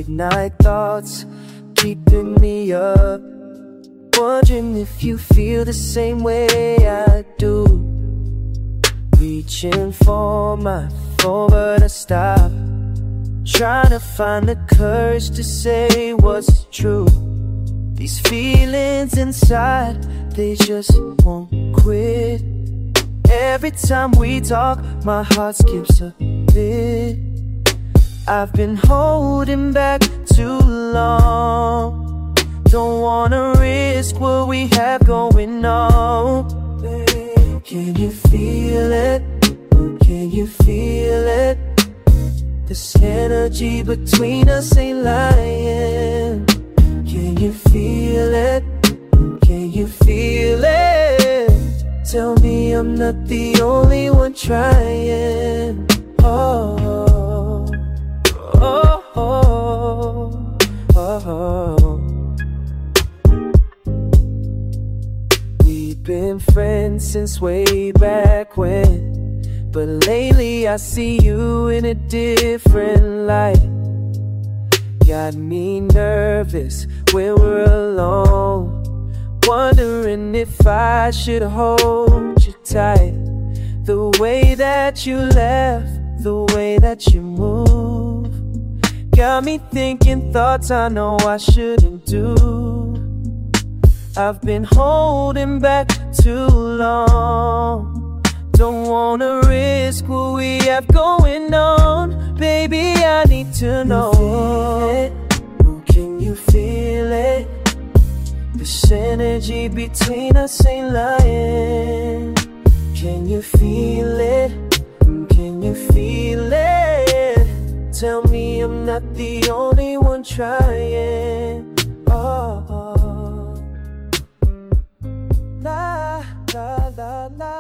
night thoughts keeping me up, wondering if you feel the same way I do. Reaching for my phone but I stop, trying to find the courage to say what's true. These feelings inside, they just won't quit. Every time we talk, my heart skips a bit. I've been holding back too long, don't wanna risk what we have going on. Can you feel it? Can you feel it? This energy between us ain't lying. Can you feel it? Can you feel it? Tell me I'm not the only one trying. Oh, oh, oh, oh. We've been friends since way back when, but lately I see you in a different light. Got me nervous when we're alone, wondering if I should hold you tight. The way that you laugh, the way that you move, got me thinking thoughts I know I shouldn't do. I've been holding back too long, don't wanna risk what we have going on. Baby, I need to know. Can you feel it? This energy between us ain't lying. Can you feel it? Can you feel it? Tell me I'm not the only one trying. Oh, la, la, la, la.